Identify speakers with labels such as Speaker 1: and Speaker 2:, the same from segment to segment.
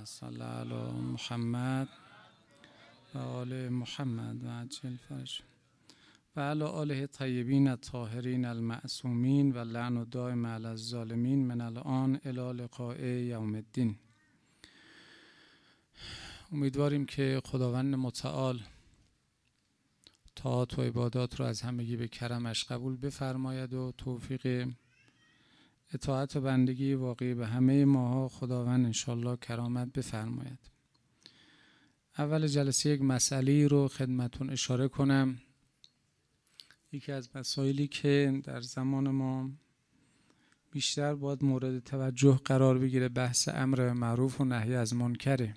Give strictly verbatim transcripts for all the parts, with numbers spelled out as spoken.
Speaker 1: صل علی محمد و آل محمد و عجل فرج و علی آله طیبین الطاهرین المعصومین و لعن دائم علی الظالمین من الان الی لقاء یوم الدین. امیدواریم که خداوند متعال طاعات و عبادات رو از همگی به کرمش قبول بفرماید و توفیق اطاعت و بندگی واقعی به همه ماها خداوند انشالله کرامت بفرماید. اول جلسه یک مسئله رو خدمتون اشاره کنم. یکی از مسائلی که در زمان ما بیشتر باید مورد توجه قرار بگیره بحث امر معروف و نهی از منکره.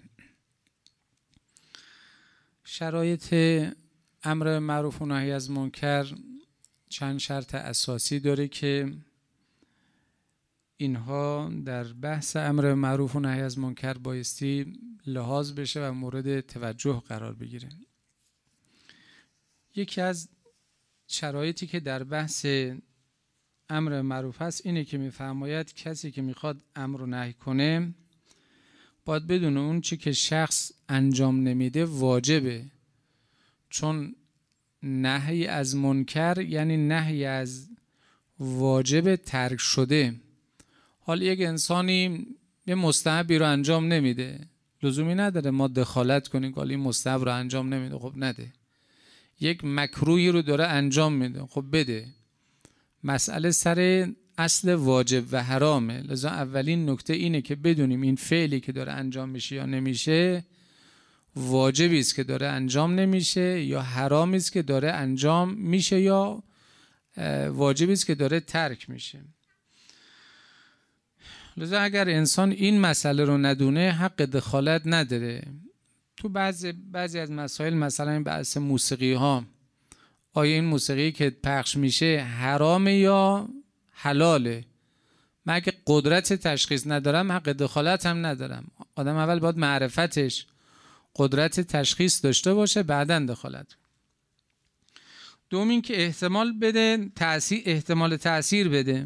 Speaker 1: شرایط امر معروف و نهی از منکر چند شرط اساسی داره که اینها در بحث امر معروف و نهی از منکر بایستی لحاظ بشه و مورد توجه قرار بگیره. یکی از شرایطی که در بحث امر معروف هست اینه که میفرماید کسی که میخواد امر و نهی کنه باید بدونه اون چی که شخص انجام نمیده واجبه، چون نهی از منکر یعنی نهی از واجب ترک شده. حال یک انسانی یه مستحبی رو انجام نمیده، لزومی نداره ما دخالت کنیم که این مستحب رو انجام نمیده، خب نده. یک مکروهی رو داره انجام میده، خب بده. مسئله سر اصل واجب و حرامه. لذا اولین نکته اینه که بدونیم این فعلی که داره انجام میشه یا نمیشه واجبی است که داره انجام نمیشه یا حرامی است که داره انجام میشه یا واجبی است که داره ترک میشه. لذا اگر انسان این مسئله رو ندونه حق دخالت نداره. تو بعضی بعضی از مسائل، مثلا این بحث موسیقی ها، آیا این موسیقی که پخش میشه حرامه یا حلاله؟ من اگه قدرت تشخیص ندارم حق دخالت هم ندارم. آدم اول باید معرفتش قدرت تشخیص داشته باشه بعداً دخالت. دوم این که احتمال بده تأثیر احتمال تأثیر بده.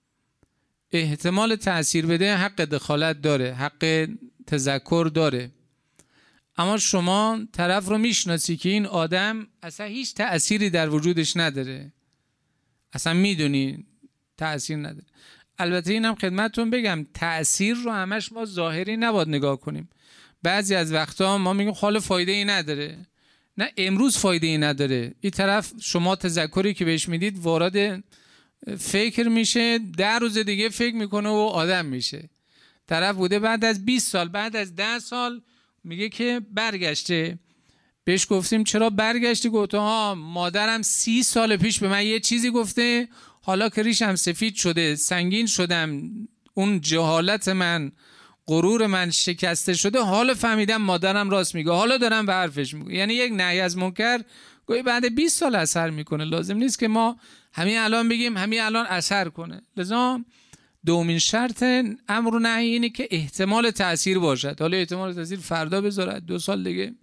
Speaker 1: احتمال تأثیر بده حق دخالت داره، حق تذکر داره. اما شما طرف رو میشناسی که این آدم اصلا هیچ تأثیری در وجودش نداره، اصلا میدونی تأثیر نداره. البته اینم خدمتتون بگم تأثیر رو همش ما ظاهری نباید نگاه کنیم. بعضی از وقتا ما میگیم حال فایده ای نداره. نه، امروز فایده ای نداره. این طرف شما تذکری که بهش میدید وارد فکر میشه، ده روز دیگه فکر میکنه و آدم میشه. طرف بوده بعد از بیست سال، بعد از ده سال میگه که برگشته. بهش گفتیم چرا برگشتی؟ گفته ها مادرم سی سال پیش به من یه چیزی گفته، حالا که ریشم سفید شده، سنگین شدم، اون جهالت من، غرور من شکسته شده، حالا فهمیدم مادرم راست میگه، حالا دارم به حرفش میگه. یعنی یک نهی از منکر گویا بعد بیست سال اثر میکنه. لازم نیست که ما همین الان بگیم همین الان اثر کنه. لذا دومین شرط امر و نهی اینه که احتمال تأثیر باشد. حالا احتمال تأثیر فردا بذارد، دو سال دیگه.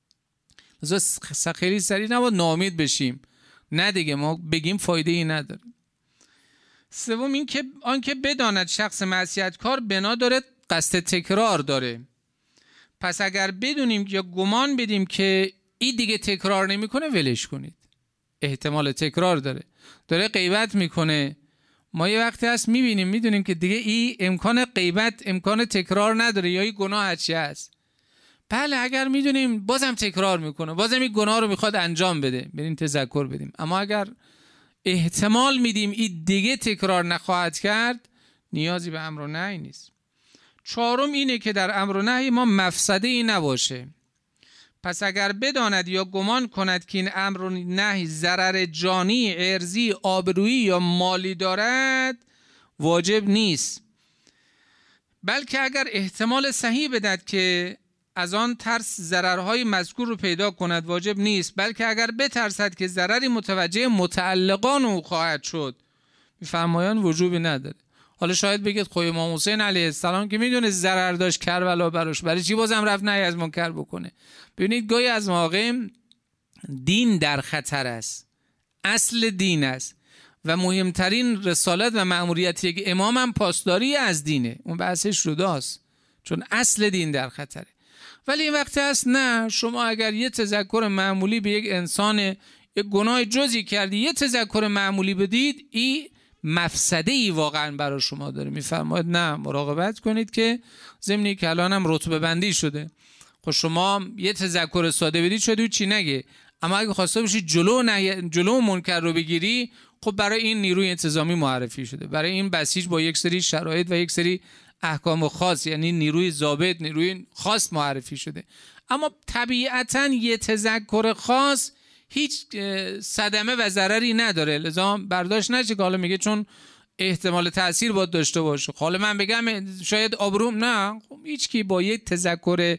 Speaker 1: لذا خیلی سریع نباید ناامید بشیم، نه دیگه ما بگیم فایده ای نداره. سوم این که آنکه بداند شخص معصیتکار بنا داره قصد تکرار داره. پس اگر بدونیم یا گمان بدیم که این دیگه تکرار نمیکنه ولش کنید، احتمال تکرار داره. داره غیبت میکنه، ما یه وقتی هست میبینیم میدونیم که دیگه این امکان غیبت امکان تکرار نداره یا این گناه چی هست. بله اگر میدونیم بازم تکرار میکنه، بازم این گناه رو میخواد انجام بده، بریم تذکر بدیم. اما اگر احتمال میدیم این دیگه تکرار نخواهد کرد، نیازی به امر و نهی نیست. چهارم اینه که در امر و نهی ما مفسده ای نباشه. پس اگر بداند یا گمان کند که این امر و نهی ضرر جانی، ارضی، آبرویی یا مالی دارد واجب نیست. بلکه اگر احتمال صحیح بدهد که از آن ترس ضررهای مذکور رو پیدا کند واجب نیست. بلکه اگر بترسد که ضرری متوجه متعلقان او خواهد شد میفرمایند وجوبی نداره. حالا شاید بگید خب امام حسین علیه السلام که میدونه ضرر داشت کربلا براش، برای چی بازم رفت نهی از منکر بکنه؟ ببینید گاهی از مواقع دین در خطر است، اصل دین است و مهمترین رسالت و مأموریت یک امام هم پاسداری از دینه. اون بحثش جداست. چون اصل دین در خطره. ولی این وقتی هست نه، شما اگر یه تذکر معمولی به یک انسان یک گناه جزئی کردی یه تذکر معمولی بدید، این مفسده ای واقعا برای شما داره. میفرماید نه، مراقبت کنید که ضمن که الان هم رتبه بندی شده. خب شما یه تذکر ساده بدید شده چی نگه، اما اگه خواسته باشید جلو نه جلو منکر رو بگیری، خب برای این نیروی انتظامی معرفی شده، برای این بسیج با یک سری شرایط و یک سری احکام خاص، یعنی نیروی ضابط، نیروی خاص معرفی شده. اما طبیعتاً یه تذکر خاص هیچ صدمه و ضرری نداره، لذا برداشت نشه که حالا میگه چون احتمال تأثیر باید داشته باشه، حالا من بگم شاید آبروم، نه، خب هیچ کی با یک تذکر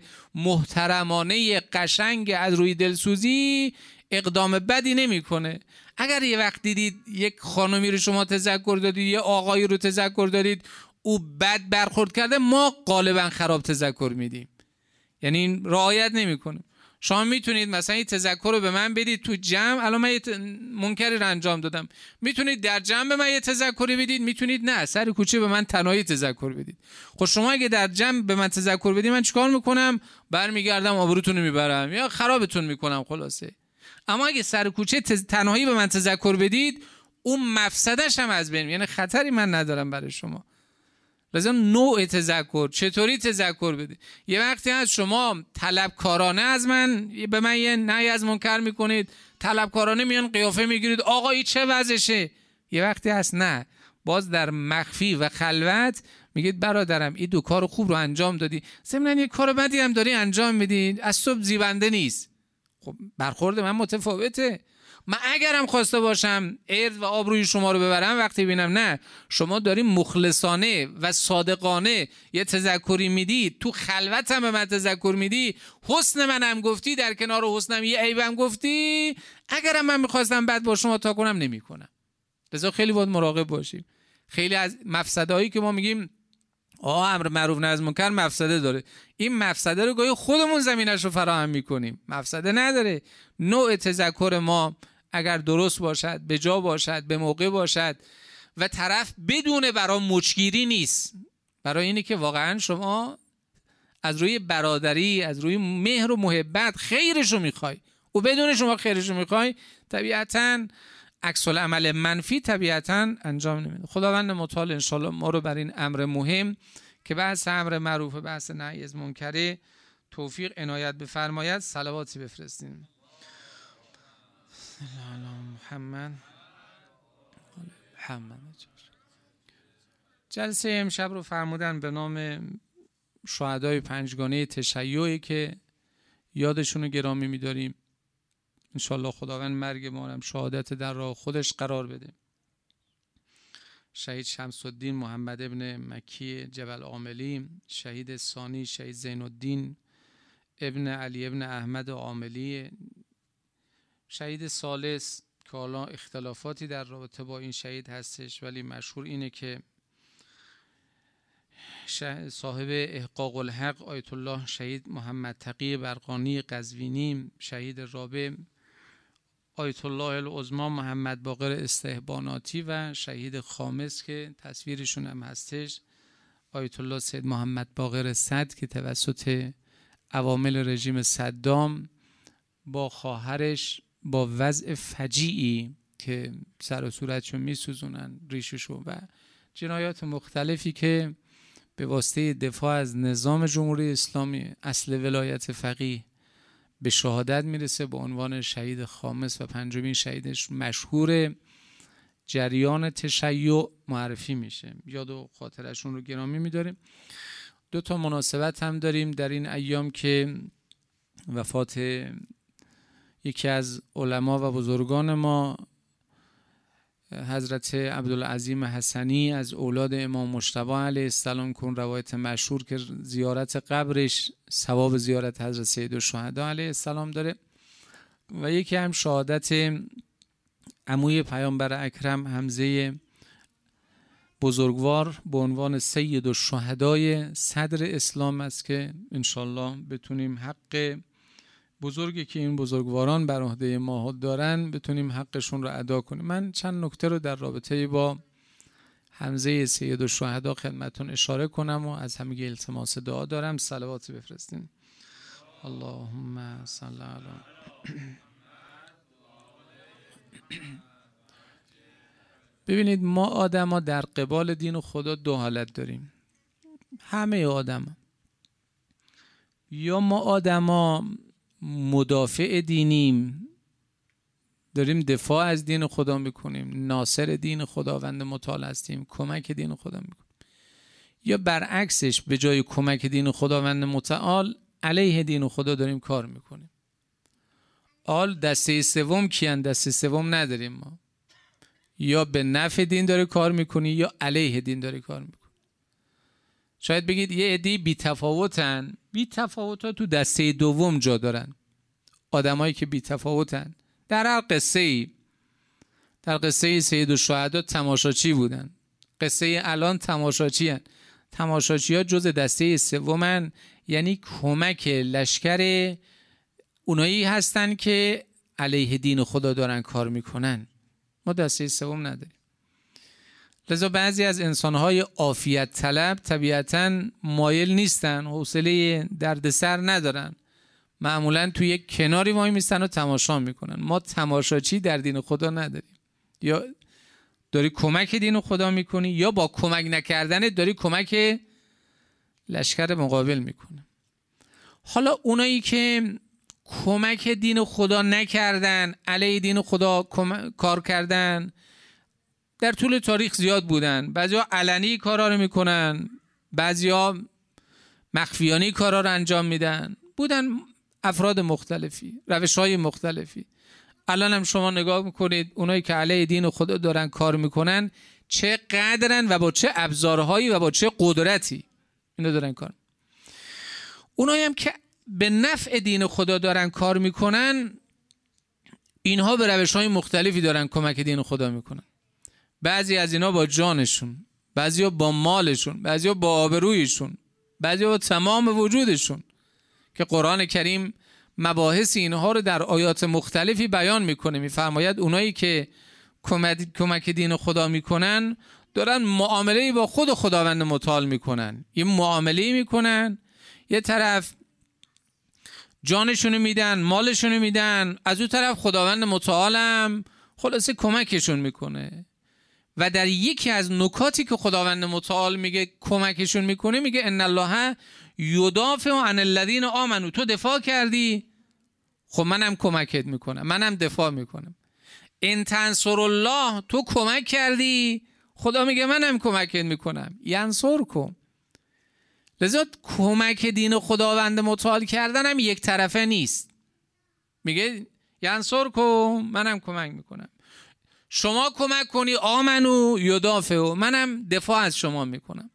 Speaker 1: محترمانه قشنگ از روی دلسوزی اقدام بدی نمیکنه. اگر یه وقت دیدید یک خانمی رو شما تذکر دادید، یه آقایی رو تذکر دادید او بد برخورد کرده، ما غالبا خراب تذکر میدیم، یعنی این رعایت نمیکنه. شما میتونید مثلا این تذکر رو به من بدید تو جمع، الان من یه منکری رو انجام دادم، میتونید در جمع به من یه تذکری بدید، میتونید نه سر کوچه به من تنهایی تذکر بدید. خب شما اگه در جمع به من تذکر بدید، من چیکار میکنم؟ برمیگردم آبروتون رو میبرم یا خرابتون میکنم خلاصه. اما اگه سر کوچه تنهایی به من تذکر بدید، اون مفسدش هم از بین، یعنی خطری من ندارم برای شما. لذا نوع تذکر، چطوری تذکر بده. یه وقتی از شما طلبکارانه از من به من یه نهی از منکر میکنید، طلبکارانه میان قیافه میگیرید آقا این چه وضعشه. یه وقتی هست نه، باز در مخفی و خلوت میگید برادرم این دو کار خوب رو انجام دادی، ضمن یه کار بدی هم داری انجام میدی، از صبح زیبنده نیست. خب برخورد من متفاوته. من اگرم خواسته باشم ارد و آبروی شما رو ببرم، وقتی ببینم نه شما داری مخلصانه و صادقانه یه تذکری میدی، تو خلوتم به من تذکر میدی، حسن منم گفتی، در کنار حسنم یه عیبم گفتی، اگرم من میخواستم بعد با شما تا کنم نمیکنم. لذا خیلی باید مراقب باشیم. خیلی از مفسدهایی که ما میگیم آه امر معروف نهی از منکر مفسده داره، این مفسده رو گاهی خودمون زمینش رو فراهم میکنیم، مفسده نداره. نوع تذکر ما اگر درست باشد، به جا باشد، به موقع باشد و طرف بدون برای مچگیری نیست، برای اینه که واقعا شما از روی برادری، از روی مهر و محبت خیرش رو میخوای و بدون شما خیرش رو میخوای، طبیعتاً عکس العمل منفی طبیعتاً انجام نمیده. خداوند متعال انشالله ما رو بر این امر مهم که بحث امر معروف، بحث نهی از منکر توفیق عنایت بفرماید. صلواتی بفرستیم. محمد محمد. جلسه امشب رو فرمودن به نام شهدای پنجگانه تشیعی که یادشون رو گرامی می‌داریم. انشالله خداوند مرگ ما هم شهادت در راه خودش قرار بده. شهید شمس الدین محمد ابن مکی جبل عاملی، شهید ثانی شهید زین الدین ابن علی ابن احمد عاملی، شهید ثالث که حالا اختلافاتی در رابطه با این شهید هستش، ولی مشهور اینه که صاحب احقاق الحق آیت الله شهید محمد تقی برقانی قزوینی، شهید رابع آیت الله العظما محمد باقر استحباناتی و شهید خامس که تصویرشون هم هستش آیت الله سید محمد باقر صدر که توسط عوامل رژیم صدام با خواهرش با وضع فجیعی که سر و صورتشو میسوزونن ریششو و جنایات مختلفی که به واسطه دفاع از نظام جمهوری اسلامی اصل ولایت فقیه به شهادت میرسه به عنوان شهید خامس و پنجمین شهیدش مشهور جریان تشیع معرفی میشه. یاد و خاطرشون رو گرامی میداریم. دو تا مناسبت هم داریم در این ایام که وفات یکی از علما و بزرگان ما حضرت عبدالعظیم حسنی از اولاد امام مجتبی علیه السلام کن روایت مشهور که زیارت قبرش ثواب زیارت حضرت سیدالشهدا علیه السلام داره و یکی هم شهادت عموی پیامبر اکرم حمزه بزرگوار به عنوان سیدالشهدای صدر اسلام است که انشالله بتونیم حق بزرگی که این بزرگواران بر عهده ما دارن بتونیم حقشون رو ادا کنیم. من چند نکته رو در رابطه با حمزه سید الشهدا خدمتون اشاره کنم و از همگی التماس دعا دارم صلواتی بفرستین. اللهم صل علی ببینید ما آدم ها در قبال دین و خدا دو حالت داریم. همه آدم، یا ما آدم ها مدافع دینیم، داریم دفاع از دین خدا میکنیم، ناصر دین خداوند متعال هستیم، کمک دین خدا میکنیم، یا برعکسش به جای کمک دین خداوند متعال علیه دین خدا داریم کار میکنیم. آل دسته سوم کیان؟ دسته سوم نداریم ما. یا به نفع دین داره کار میکنی یا علیه دین داره کار میکنی. شاید بگید یه عده بی تفاوتن. بی تفاوت ها تو دسته دوم جا دارن. آدمایی که بی تفاوتن. در هر قصه ای، در قصه سید الشهدا تماشاچی بودن، قصه الان تماشاچی هن. تماشاچی ها جز دسته سومن، یعنی کمک لشکر اونایی هستن که علیه دین خدا دارن کار میکنن. ما دسته سوم نداریم. لذا بعضی از انسانهای عافیت طلب طبیعتاً مایل نیستن، حوصله دردسر ندارن، معمولاً توی یک کناری وای میستن و تماشا میکنن. ما تماشاچی در دین خدا نداریم. یا داری کمک دین خدا میکنی یا با کمک نکردن داری کمک لشکر مقابل میکنه. حالا اونایی که کمک دین خدا نکردن، علیه دین خدا کار کردن، در طول تاریخ زیاد بودن. بعضیا علنی کارا رو میکنن، بعضیا مخفیانه کارا رو انجام میدن. بودن افراد مختلفی، روش‌های مختلفی. الان هم شما نگاه میکنید اونایی که علیه دین خدا دارن کار میکنن چه قدرن و با چه ابزارهایی و با چه قدرتی اینو دارن کار. اونایی هم که به نفع دین خدا دارن کار میکنن، اینها به روش‌های مختلفی دارن کمک دین خدا میکنن. بعضی از اینا با جانشون، بعضیا با مالشون، بعضیا با آبرویشون، بعضیا با تمام وجودشون، که قرآن کریم مباحث اینها رو در آیات مختلفی بیان میکنه. میفرماید اونایی که کمک دین خدا میکنن دارن معامله با خود خداوند متعال میکنن. یه معامله میکنن، یه طرف جانشونو میدن، مالشونو میدن، از اون طرف خداوند متعالم خلاصه کمکشون میکنه. و در یکی از نکاتی که خداوند متعال میگه کمکشون میکنه، میگه ان الله یدافع عن الذین آمنوا. تو دفاع کردی، خب منم کمکت میکنم، منم دفاع میکنم. ان تنصر الله، تو کمک کردی، خدا میگه منم کمکت میکنم. ینصرکم. لذا کمک دین خداوند متعال کردن هم یک طرفه نیست. میگه ینصرکم، منم کمک میکنم. شما کمک کنی، آمنو یدافع، منم دفاع از شما میکنم.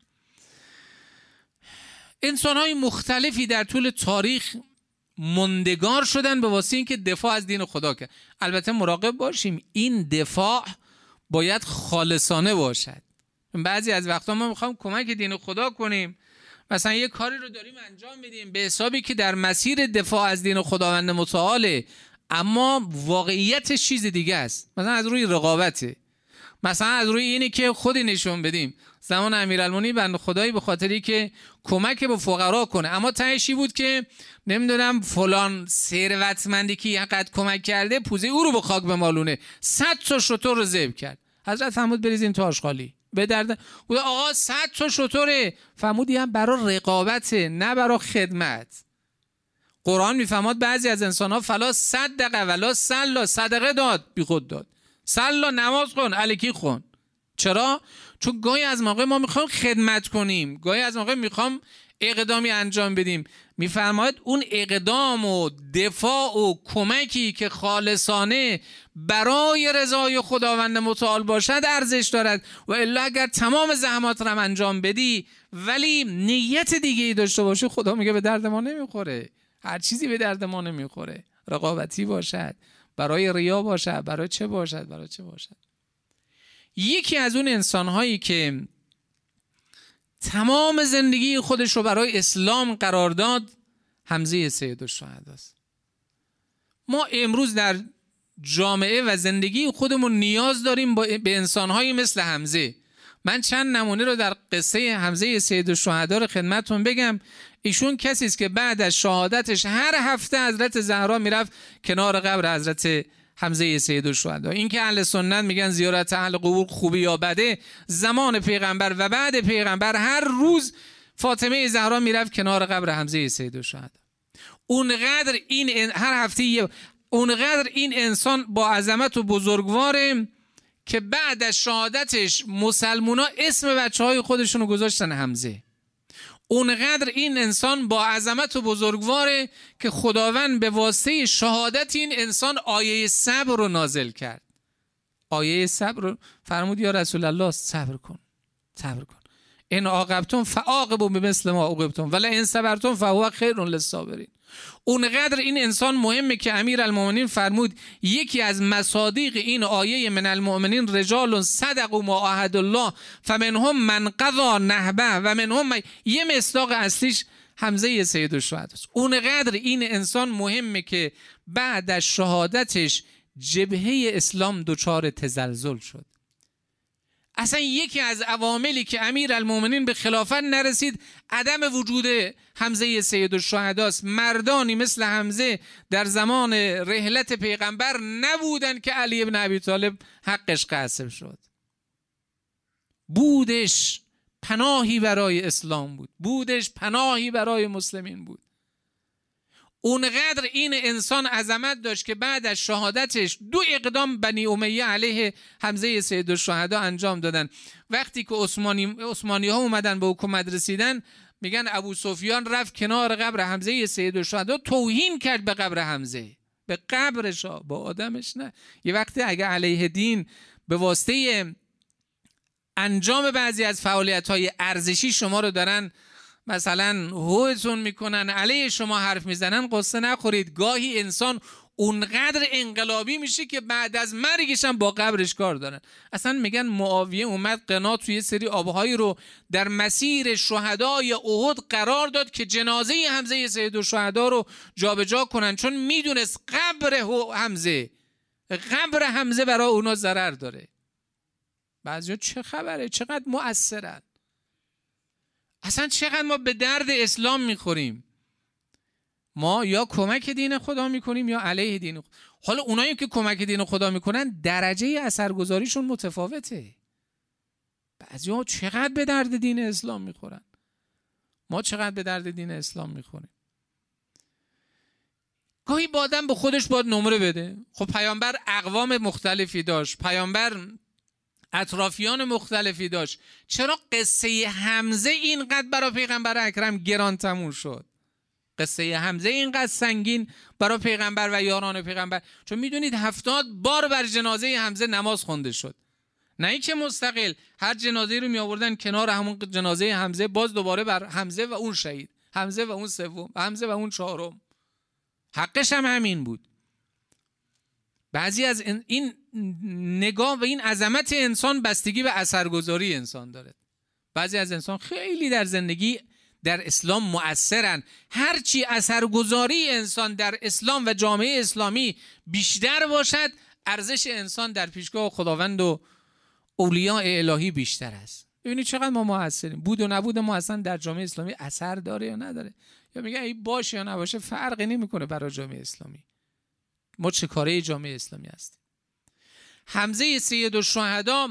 Speaker 1: انسان‌های مختلفی در طول تاریخ مندگار شدن به واسطه اینکه دفاع از دین خدا کرد. البته مراقب باشیم این دفاع باید خالصانه باشد. بعضی از وقتا ما میخوام کمک دین خدا کنیم، مثلا یه کاری رو داریم انجام میدیم به حسابی که در مسیر دفاع از دین خداوند متعاله، اما واقعیتش چیز دیگه است. مثلا از روی رقابته، مثلا از روی اینه که خودی نشون بدیم. زمان امیرالمومنین بنده خدایی به خاطری که کمک به فقرا کنه، اما تهشی بود که نمیدونم فلان ثروتمندی که اینقدر کمک کرده پوزه او رو به خاک بمالونه، صد تا شتر رو ذبح کرد. حضرت فرمود بریزین تو آشغالی. به درد بود آقا صد تا شتره. فرمودی هم برای رقابته، نه برای خدمت. قرآن میفهمد بعضی از انسان ها فلا صدقه ولا صلا، صدقه داد بی خود داد، صلا نماز خون الکی خون. چرا؟ چون گاهی از موقع ما میخوایم خدمت کنیم، گاهی از موقع میخوام اقدامی انجام بدیم. میفرماید اون اقدام و دفاع و کمکی که خالصانه برای رضای خداوند متعال باشد ارزش دارد، و الا اگر تمام زحمات رو انجام بدی ولی نیت دیگه ای داشته باشی، خدا میگه به درد ما نمیخوره. هر چیزی به درد ما نمیخوره. رقابتی باشد، برای ریا باشد، برای چه باشد، برای چه باشد. یکی از اون انسان‌هایی که تمام زندگی خودش رو برای اسلام قرار داد حمزه سید الشهدا است. ما امروز در جامعه و زندگی خودمون نیاز داریم به انسان‌هایی مثل حمزه. من چند نمونه رو در قصه حمزه سید الشهدا رو خدمتتون بگم. ایشون کسی است که بعد از شهادتش هر هفته حضرت زهرا میرفت کنار قبر حضرت حمزه سید الشهدا. این که اهل سنت میگن زیارت اهل قبور خوبی یا بده، زمان پیغمبر و بعد پیغمبر هر روز فاطمه زهرا میرفت کنار قبر حمزه سید الشهدا. اونقدر این هر هفته اونقدر این انسان با عظمت و بزرگواره که بعد از شهادتش مسلمونا اسم بچه های خودشونو گذاشتن حمزه. اونقدر این انسان با عظمت و بزرگواره که خداوند به واسطه شهادت این انسان آیه صبر رو نازل کرد. آیه صبر رو فرمود یا رسول الله صبر کن، صبر کن. ان عاقبتم فعاقبوا بمثل ما عوقبتم ولئن صبرتم فهو خیر للصابرین. اونقدر این انسان مهمه که امیرالمومنین فرمود یکی از مصادیق این آیه من المؤمنین رجال صدقوا ما عاهدوا الله فمنهم من قضى نحبه و منهم من... یه مصداق اصلیش حمزه سید الشهدا است. اونقدر این انسان مهمه که بعد از شهادتش جبهه اسلام دچار تزلزل شد. اصلا یکی از عواملی که امیرالمومنین به خلافت نرسید عدم وجود حمزه سید الشهدا است. مردانی مثل حمزه در زمان رحلت پیغمبر نبودن که علی ابن ابی طالب حقش قسم شد. بودش پناهی برای اسلام بود، بودش پناهی برای مسلمین بود. اونقدر این انسان عظمت داشت که بعد از شهادتش دو اقدام بنی امیه علیه حمزه سید الشهدا انجام دادن. وقتی که عثمانی عثمانی ها اومدن به حکومت رسیدن، میگن ابو سفیان رفت کنار قبر حمزه سید الشهدا توهین کرد به قبر حمزه، به قبرش، با آدمش نه. یه وقتی اگه علیه دین به واسطه انجام بعضی از فعالیت‌های ارزشی شما رو دارن مثلا هوتون میکنن، علیه شما حرف میزنن، قصه نخورید. گاهی انسان اونقدر انقلابی میشه که بعد از مرگش هم با قبرش کار دارن. اصلا میگن معاویه اومد قنا توی سری آبهایی رو در مسیر شهدای احد قرار داد که جنازه حمزه سید الشهدا رو جابجا کنن، چون میدونست قبر حمزه قبر حمزه برای اونا ضرر داره. بعضیا چه خبره، چقدر مؤثرن، اصلا چقدر ما به درد اسلام میخوریم. ما یا کمک دین خدا میکنیم یا علیه دین خدا. حالا اونایی که کمک دین خدا میکنن درجه اثرگذاریشون متفاوته. بعضیا چقدر به درد دین اسلام میخورن، ما چقدر به درد دین اسلام میخوریم. گاهی با آدم به خودش باید نمره بده. خب پیامبر اقوام مختلفی داشت، پیامبر اطرافیان مختلفی داشت. چرا قصه حمزه اینقدر برای پیغمبر اکرم گران تموم شد؟ قصه حمزه اینقدر سنگین برای پیغمبر و یاران پیغمبر؟ چون میدونید هفتاد بار بر جنازه حمزه نماز خونده شد. نه اینکه مستقل هر جنازه رو می آوردن کنار همون جنازه حمزه، باز دوباره بر حمزه و اون شهید، حمزه و اون سوم، حمزه و اون چهارم. حقش هم همین بود. بعضی از این نگاه و این عظمت انسان بستگی به اثرگذاری انسان داره. بعضی از انسان خیلی در زندگی در اسلام مؤثرن. هرچی اثرگذاری انسان در اسلام و جامعه اسلامی بیشتر باشد، ارزش انسان در پیشگاه خداوند و اولیاء الهی بیشتر است. ببینید چقدر ما مؤثریم. بود و نبود ما اصلا در جامعه اسلامی اثر داره یا نداره، یا میگه ای باشه یا نباشه فرقی نمیکنه برای جامعه اسلامی. ما چه کاره جامعه اسلامی هستیم؟ حمزه سید الشهدا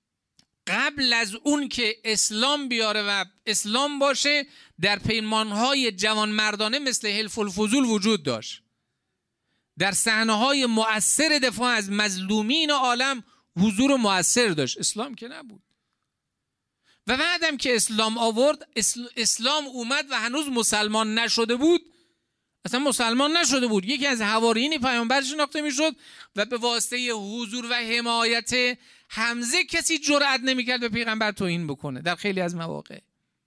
Speaker 1: قبل از اون که اسلام بیاره و اسلام باشه، در پیمانهای جوانمردانه مثل حلف الفضول وجود داشت. در صحنه‌های مؤثر دفاع از مظلومین عالم حضور مؤثر داشت. اسلام که نبود. و بعدم که اسلام آورد، اسلام اومد و هنوز مسلمان نشده بود، اصلا مسلمان نشده بود، یکی از حواریین پیامبر شناخته میشد و به واسطه حضور و حمایت حمزه کسی جرئت نمیکرد به پیغمبر توهین بکنه. در خیلی از مواقع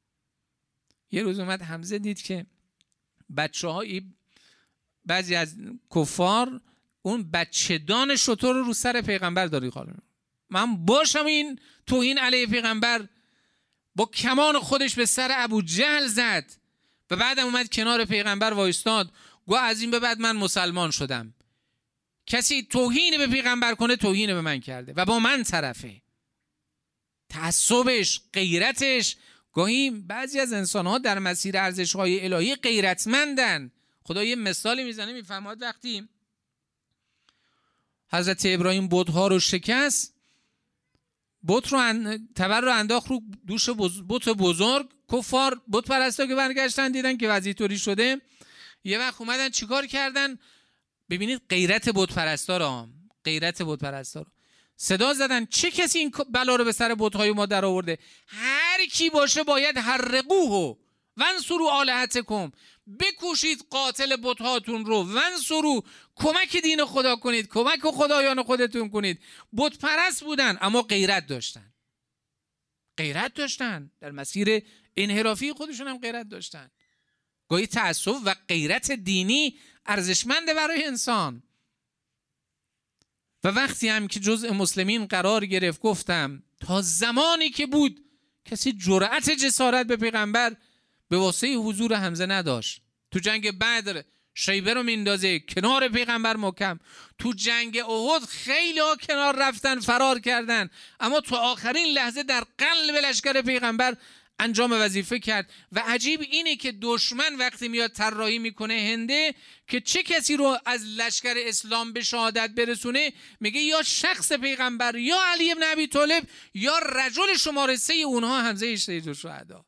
Speaker 1: یه روز اومد حمزه دید که بچه‌هایی، بعضی از کفار اون بچه‌دان شتر رو رو سر پیغمبر داری خالون، من باشم این توهین علیه پیغمبر. با کمان خودش به سر ابو جهل زد و بعدم اومد کنار پیغمبر وایستاد، گفت از این به بعد من مسلمان شدم، کسی توهین به پیغمبر کنه توهین به من کرده و با من طرفه. تعصبش، غیرتش. گاهی بعضی از انسان‌ها در مسیر ارزش‌های الهی غیرتمندن. خدا یه مثالی میزنه، میفرماد وقتی حضرت ابراهیم بت‌ها رو شکست، بت رو ان... تبر رو انداخت رو دوش بز... بت بزرگ. کفار بت پرستا که برگشتن دیدن که وضعیت طوری شده، یه وقت اومدن چیکار کردن؟ ببینید غیرت بت پرستا رو، غیرت بت پرستا رو صدا زدن چه کسی این بلا رو به سر بت‌های ما در آورده؟ هر کی باشه باید حرقوه وانصروا آلهتکم، بکوشید قاتل بت‌هاتون رو، وانصروا کمک دین خدا کنید، کمک خدایان خودتون کنید. بت پرست بودن اما غیرت داشتن، غیرت داشتن در مسیر انحرافی خودشون هم غیرت داشتن. گاهی تعصب و غیرت دینی ارزشمنده برای انسان. و وقتی هم که جزء مسلمین قرار گرفت، گفتم تا زمانی که بود کسی جرأت جسارت به پیغمبر به واسطه حضور حمزه نداشت. تو جنگ بدر شیبه رو میندازه کنار پیغمبر محکم، تو جنگ احد خیلی ها کنار رفتن فرار کردن، اما تو آخرین لحظه در قلب لشکر پیغمبر انجام وظیفه کرد. و عجیب اینه که دشمن وقتی میاد طراحی میکنه هنده که چه کسی رو از لشکر اسلام به شهادت برسونه، میگه یا شخص پیغمبر یا علی ابن ابی طالب یا رجل شماره سه اونها حمزه سید الشهدا.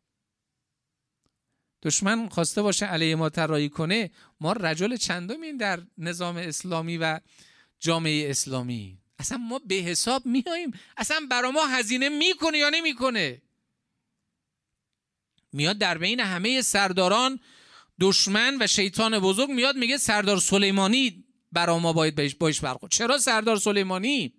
Speaker 1: دشمن خواسته باشه علیه ما طراحی کنه، ما رجل چندمیم در نظام اسلامی و جامعه اسلامی؟ اصلا ما به حساب میاییم؟ اصلا برا ما هزینه میکنه یا نمیکنه؟ میاد در بین همه سرداران دشمن و شیطان بزرگ میاد میگه سردار سلیمانی برا ما باید بهش باش برخورد. چرا سردار سلیمانی؟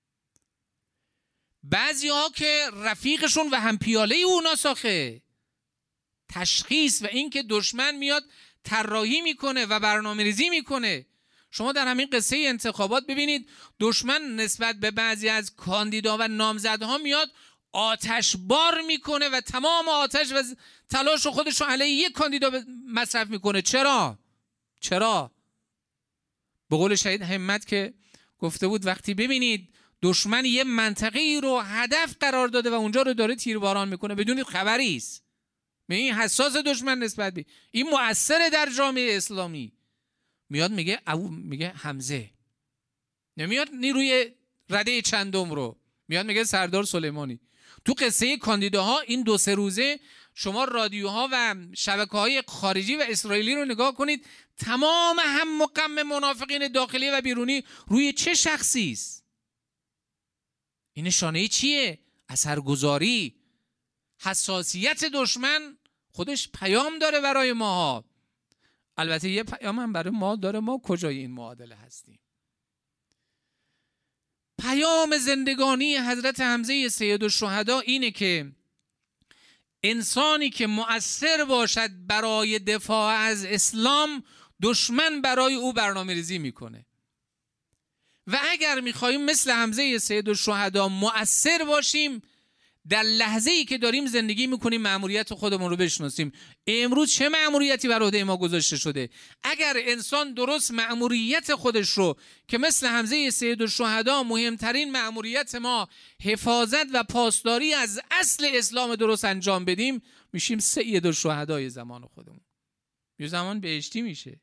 Speaker 1: بعضی ها که رفیقشون و همپیاله اونا ساخه. تشخیص و این که دشمن میاد طراحی میکنه و برنامه‌ریزی میکنه. شما در همین قصه انتخابات ببینید دشمن نسبت به بعضی از کاندیدا و نامزدها میاد آتش بار میکنه و تمام آتش و تلاش خودش رو علیه یک کاندیدا مصرف میکنه. چرا؟ چرا؟ به قول شهید همت که گفته بود وقتی ببینید دشمن یه منطقه‌ای رو هدف قرار داده و اونجا رو داره تیرباران میکنه بدونید خبری است. این حساس دشمن نسبت به این مؤثر در جامعه اسلامی. میاد میگه او میگه حمزه، نمیاد نیروی رده چندم رو، میاد میگه سردار سلیمانی. تو قصه کاندیداها این دو سه روزه شما رادیوها و شبکه‌های خارجی و اسرائیلی رو نگاه کنید، تمام هم و غم منافقین داخلی و بیرونی روی چه شخصی است؟ این نشانه چیه؟ اثرگذاری. حساسیت دشمن خودش پیام داره برای ماها. البته یه پیام هم برای ما داره، ما کجای این معادله هستیم. پیام زندگانی حضرت حمزه سید الشهدا اینه که انسانی که مؤثر باشد برای دفاع از اسلام، دشمن برای او برنامه ریزی میکنه. و اگر میخواییم مثل حمزه سید الشهدا مؤثر باشیم، در لحظه ای که داریم زندگی میکنیم مأموریت خودمون رو بشناسیم. امروز چه مأموریتی بر عهده ما گذاشته شده؟ اگر انسان درست مأموریت خودش رو که مثل حمزه سید الشهدا مهمترین مأموریت ما حفاظت و پاسداری از اصل اسلام درست انجام بدیم، میشیم سید الشهدای زمان خودمون. یه زمان بهشتی میشه،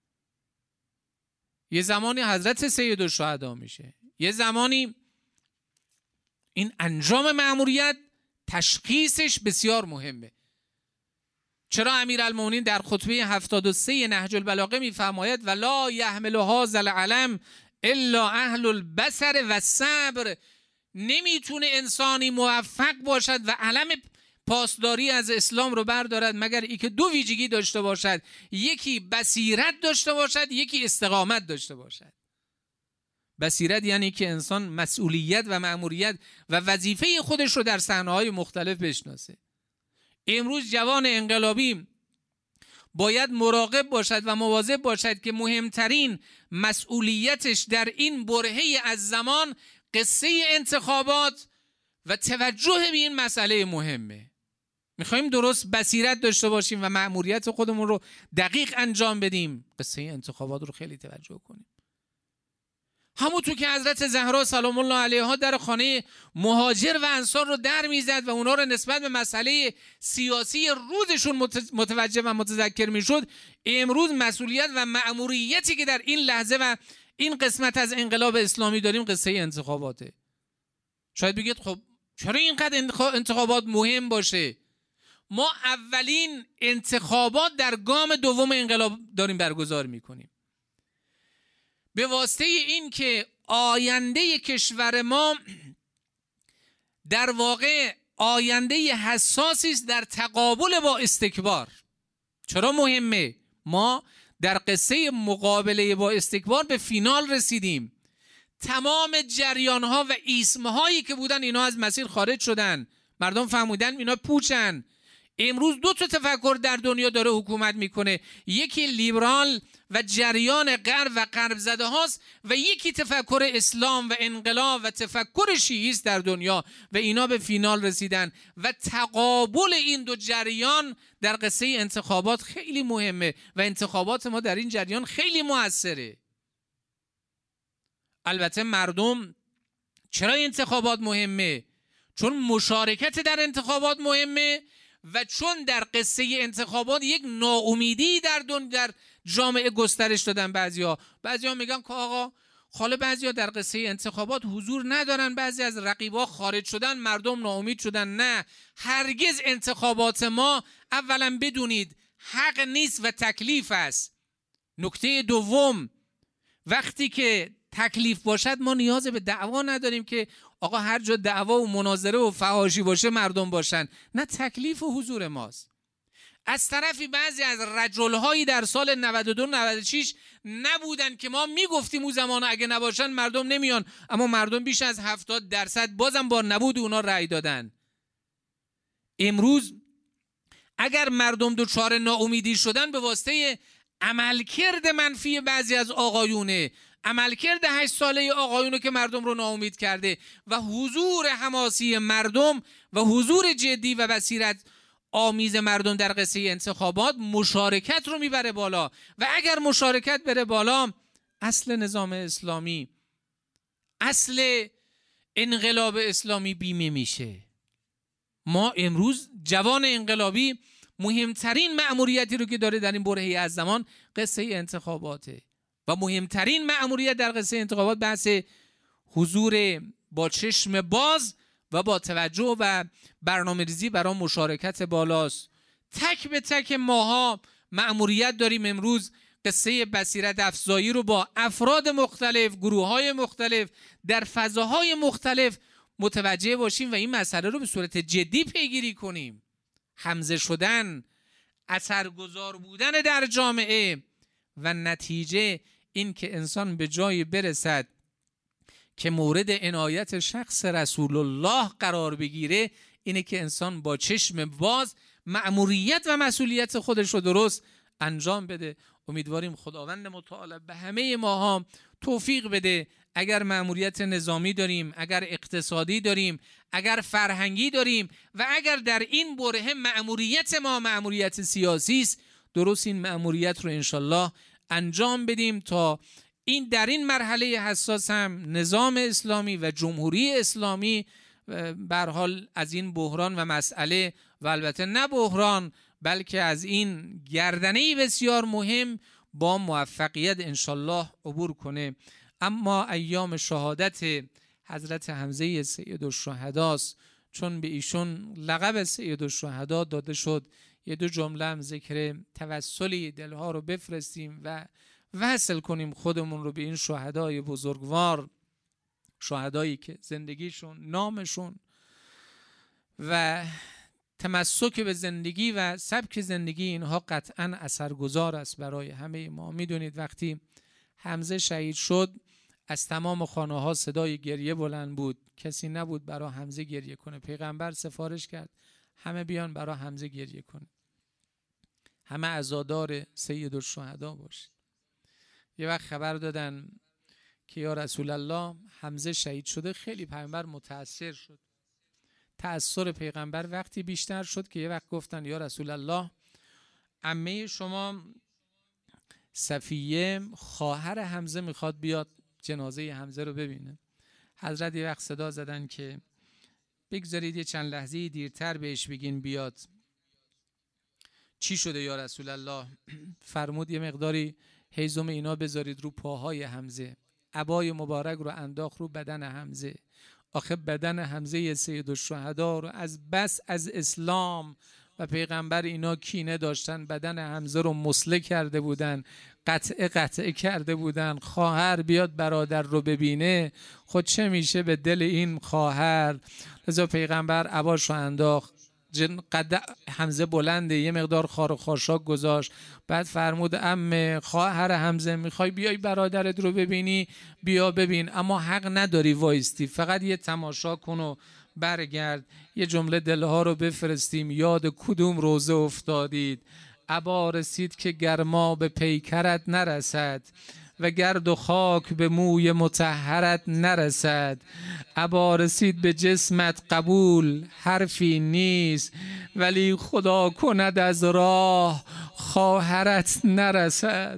Speaker 1: یه زمانی حضرت سید الشهدا میشه، یه زمانی این انجام مأموریت تشخیصش بسیار مهمه. چرا امیرالمومنین در خطبه هفتاد و سه نهج البلاغه میفرماید ولا یحمل هذا العلم الا اهل البصر و الصبر؟ نمیتونه انسانی موفق باشد و علم پاسداری از اسلام رو بردارد مگر ای که دو ویژگی داشته باشد، یکی بصیرت داشته باشد، یکی استقامت داشته باشد. بصیرت یعنی که انسان مسئولیت و مأموریت و وظیفه خودش رو در صحنه‌های مختلف بشناسه. امروز جوان انقلابی باید مراقب باشد و مواظب باشد که مهمترین مسئولیتش در این برهه از زمان قصه انتخابات و توجه به این مسئله مهمه. میخوایم درست بصیرت داشته باشیم و مأموریت خودمون رو دقیق انجام بدیم، قصه انتخابات رو خیلی توجه کنیم. همونطور که حضرت زهرا سلام الله علیها در خانه مهاجر و انصار رو در میزد و اونا رو نسبت به مسئله سیاسی روزشون متوجه و متذکر میشد، امروز مسئولیت و مأموریتی که در این لحظه و این قسمت از انقلاب اسلامی داریم قصه انتخاباته. شاید بگید خب چرا اینقدر انتخابات مهم باشه؟ ما اولین انتخابات در گام دوم انقلاب داریم برگزار میکنیم، به واسطه این که آینده کشور ما در واقع آینده حساسی است در تقابل با استکبار. چرا مهمه؟ ما در قصه مقابله با استکبار به فینال رسیدیم. تمام جریانها و ایسمهایی که بودن اینا از مسیر خارج شدن، مردم فهمیدن اینا پوچن. امروز دو تا تفکر در دنیا داره حکومت میکنه، یکی لیبرال و جریان غرب و غرب زده هاست و یکی تفکر اسلام و انقلاب و تفکر شیعی است در دنیا و اینا به فینال رسیدن و تقابل این دو جریان در قصه انتخابات خیلی مهمه و انتخابات ما در این جریان خیلی موثره. البته مردم چرا انتخابات مهمه؟ چون مشارکت در انتخابات مهمه و چون در قصه انتخابات یک ناامیدی در دن در جامعه گسترش دادن. بعضیا بعضیا میگن که آقا حالا بعضیا در قصه انتخابات حضور ندارن، بعضی از رقیبا خارج شدن، مردم ناامید شدن. نه، هرگز انتخابات ما اولا بدونید حق نیست و تکلیف است. نکته دوم، وقتی که تکلیف باشد ما نیاز به دعوا نداریم که آقا هر جا دعوا و مناظره و فحاشی باشه مردم باشن. نه، تکلیف و حضور ماست. از طرفی بعضی از رجل‌هایی در سال نود و دو نود و شش نبودن که ما میگفتیم اون زمان اگه نباشن مردم نمیان، اما مردم بیش از هفتاد درصد بازم با نبود اونا رأی دادن. امروز اگر مردم دچار ناامیدی شدن به واسطه عملکرد منفی بعضی از آقایونه، عملکرد هشت ساله آقایونو که مردم رو ناامید کرده و حضور حماسی مردم و حضور جدی و بصیرت آمیز مردم در قصه انتخابات مشارکت رو میبره بالا و اگر مشارکت بره بالا اصل نظام اسلامی، اصل انقلاب اسلامی بیمه میشه. ما امروز جوان انقلابی مهمترین مأموریتی رو که داره در این برهه از زمان قصه انتخاباته و مهمترین مأموریت در قصه انتخابات بحث حضور با چشم باز و با توجه و برنامه ریزی برای مشارکت بالاست. تک به تک ماها مأموریت داریم امروز قصه بصیرت افزایی رو با افراد مختلف، گروه های مختلف در فضاهای مختلف متوجه باشیم و این مسئله رو به صورت جدی پیگیری کنیم. همزه شدن، اثرگذار بودن در جامعه و نتیجه این که انسان به جایی برسد که مورد عنایت شخص رسول الله قرار بگیره، اینه که انسان با چشم باز مأموریت و مسئولیت خودش رو درست انجام بده. امیدواریم خداوند متعال به همه ماها توفیق بده. اگر مأموریت نظامی داریم، اگر اقتصادی داریم، اگر فرهنگی داریم و اگر در این بره مأموریت ما مأموریت سیاسی است، درست این مأموریت رو انشالله انجام بدیم تا این در این مرحله حساس هم نظام اسلامی و جمهوری اسلامی به هر حال از این بحران و مسئله و البته نه بحران بلکه از این گردنه‌ای بسیار مهم با موفقیت انشالله عبور کنه. اما ایام شهادت حضرت حمزه سید الشهداست، چون به ایشون لقب سید الشهدا داده شد، یه دو جمله هم ذکر توسلی دلها رو بفرستیم و وصل کنیم خودمون رو به این شهدای بزرگوار، شهدایی که زندگیشون، نامشون و تمسک به زندگی و سبک زندگی اینها قطعا اثرگذار است برای همه ما. میدونید وقتی حمزه شهید شد از تمام خانه ها صدای گریه بلند بود، کسی نبود برای حمزه گریه کنه. پیغمبر سفارش کرد همه بیان برای حمزه گریه کنه، همه عزادار سید الشهدا باشید. یه وقت خبر دادن که یا رسول الله حمزه شهید شده، خیلی پیغمبر متاثر شد. تأثیر پیغمبر وقتی بیشتر شد که یه وقت گفتن یا رسول الله عمه شما صفیه خواهر حمزه میخواد بیاد جنازه حمزه رو ببینه. حضرت یه وقت صدا زدن که بگذارید یه چند لحظه دیرتر بهش بگین بیاد. چی شده یا رسول الله؟ فرمود یه مقداری هیزم اینا بذارید رو پاهای حمزه. عبای مبارک رو انداخت رو بدن حمزه. آخه بدن حمزه سید الشهدا رو از بس از اسلام و پیغمبر اینا کینه داشتن، بدن حمزه رو مسله کرده بودن، قطعه قطعه کرده بودن. خواهر بیاد برادر رو ببینه، خود چه میشه به دل این خواهر؟ لذا پیغمبر عباش رو انداخت. قد حمزه بلنده، یه مقدار خار و خاشاک گذاشت. بعد فرمود ام خواهر حمزه میخوای بیای برادرت رو ببینی بیا ببین، اما حق نداری وایستی، فقط یه تماشا کن و برگرد. یه جمله دلها رو بفرستیم یاد کدوم روزه افتادید. ابا رسید که گرما به پیکرت نرسد و گرد و خاک به موی مطهرت نرسد. ابا رسید به جسمت قبول حرفی نیست، ولی خدا کند از راه خواهرت نرسد.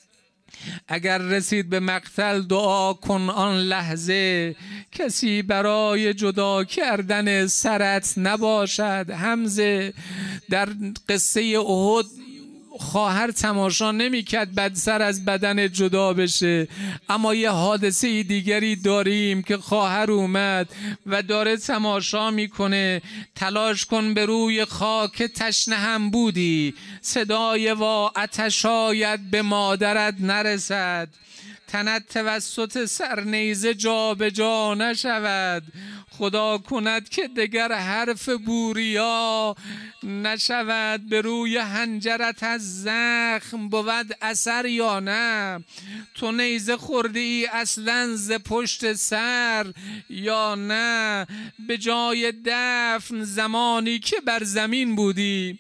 Speaker 1: اگر رسید به مقتل دعا کن آن لحظه، کسی برای جدا کردن سرت نباشد. حمزه در قصه احد خواهر تماشا نمی کرد بد سر از بدن جدا بشه، اما یه حادثه دیگری داریم که خواهر اومد و داره تماشا میکنه. تلاش کن به روی خاک تشنه هم بودی، صدای وا آتش آید به مادرت نرسد. تنت توسط سرنیزه جا به جا نشود، خدا کند که دگر حرف بوریا نشود. به روی حنجرت از زخم بود اثر یا نه؟ تو نیزه خورده ای اصلا ز پشت سر یا نه؟ به جای دفن زمانی که بر زمین بودی،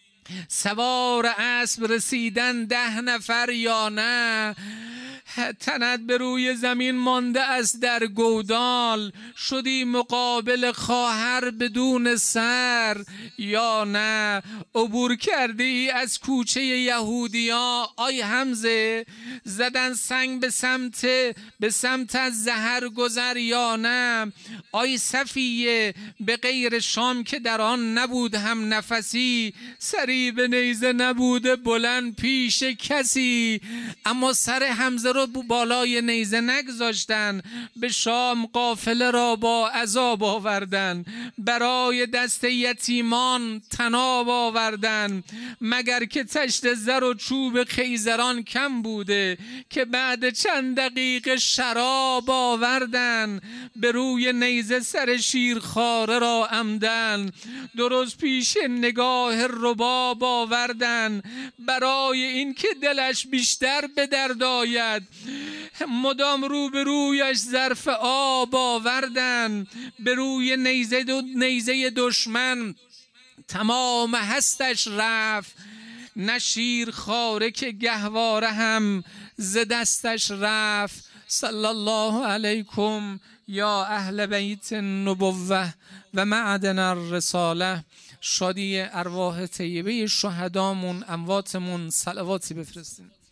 Speaker 1: سوار اسب رسیدن ده نفر یا نه؟ تنت به روی زمین مانده است در گودال، شدی مقابل خواهر بدون سر یا نه؟ عبور کرده ای از کوچه یهودیا آی حمزه، زدن سنگ به سمت به سمت از زهر گذر یا نه؟ آی صفیه به غیر شام که در آن نبود هم نفسی، سری به نیزه نبوده بلند پیش کسی. اما سر حمزه رو بالای نیزه نگذاشتن، به شام قافله را با عذاب آوردن، برای دست یتیمان تناب آوردن. مگر که تشت زر و چوب خیزران کم بوده که بعد چند دقیقه شراب آوردن. به روی نیزه سر شیرخواره را عمدن، درست پیش نگاه رباب آوردن. برای این که دلش بیشتر به درد آید، مدام رو به رویش ظرف آب آوردن. به روی نیزه, دو نیزه دشمن تمام هستش رفت، نه شیر خاره که گهواره هم ز دستش رفت. صلی الله علیکم یا اهل بیت النبوه و معدن الرساله. شادی ارواح طیبه شهدامون امواتمون صلواتی بفرستین.